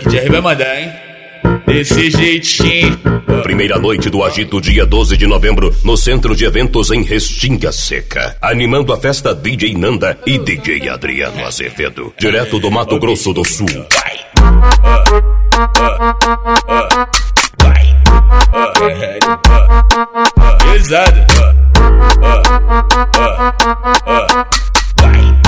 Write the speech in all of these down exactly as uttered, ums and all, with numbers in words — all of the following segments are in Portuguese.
D J vai mandar, hein? Desse jeitinho. Primeira noite do Agito, dia doze de novembro, no Centro de Eventos em Restinga Seca. Animando a festa D J Nanda e D J Adriano Azevedo. Direto do Mato Grosso do Sul. Vai. Vai. Pesado. Vai.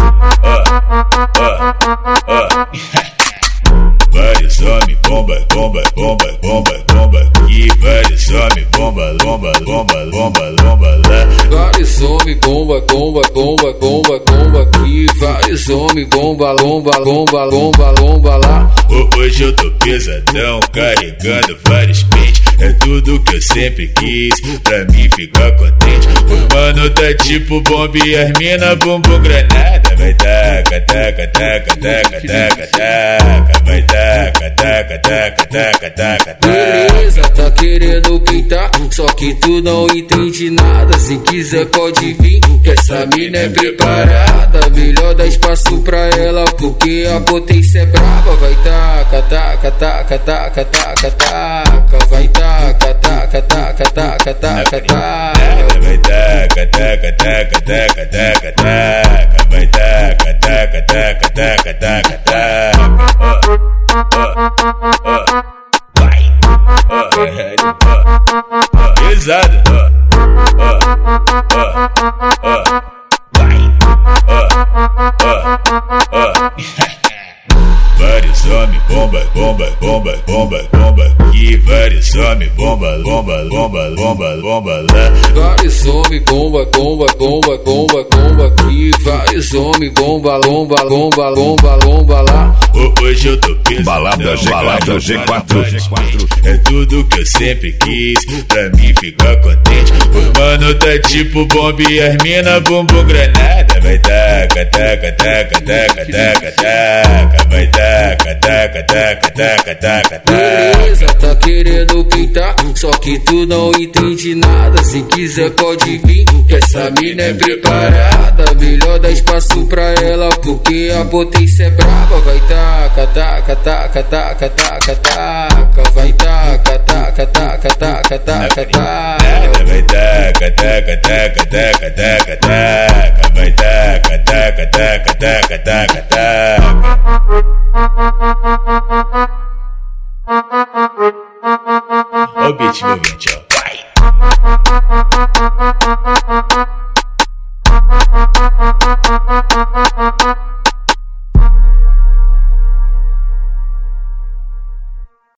Vários homens, bomba, bomba, bomba, bomba, bomba. E vários homens, bomba, lomba, lomba, lomba, lomba lá. Vários homens, bomba, bomba, bomba, bomba, bomba. E vários homens, bomba, lomba, lomba, lomba, lomba lá. Hoje eu tô pesadão, carregando vários pentes. É tudo que eu sempre quis, pra mim ficar contente. O mano tá tipo bomba e as mina bumbum granada. Vai taca, taca, taca, taca, taca, taca. Vai taca, taca, taca, taca, taca, taca. Beleza, tá querendo pintar, só que tu não entende nada. Se quiser pode vir, que essa mina é preparada. Melhor dar espaço pra ela, porque a potência é brava. Vai taca, taca, taca, taca, taca, taca. Vai taca, taca, taca, taca, taca, taca. Vai taca, taca, taca, taca, taca, taca. Vai taca, taca, taca, taca, taca, taca. Vai. Pesado. Vai. Vários homens, bomba, bomba, bomba, bomba, bomba. E vários homens, bomba, bomba, bomba, bomba, bomba lá. Vários homens, bomba, bomba, bomba, bomba, bomba. E vários homens, bomba, lomba, lomba, lomba, lomba lá. Hoje eu tô pensando. Balada G quatro, G quatro, G quatro. É tudo que eu sempre quis, pra mim ficar contente. O mano tá tipo bomba e as mina bumbum granada. Vai taca, taca, taca, taca, taca, taca. Vai taca, taca, taca, taca, taca, taca. Beleza, tá querendo pintar, só que tu não entende nada. Se quiser pode vir, que essa mina é preparada. Melhor dar espaço pra ela, porque a potência é brava. Vai taca, taca, taca, taca, taca, taca. Vai taca, taca, taca, taca, taca, taca. Vai taca, taca, taca, taca, taca, taca. Vai taca, taca, taca, taca, taca, taca. Ó o beat movente,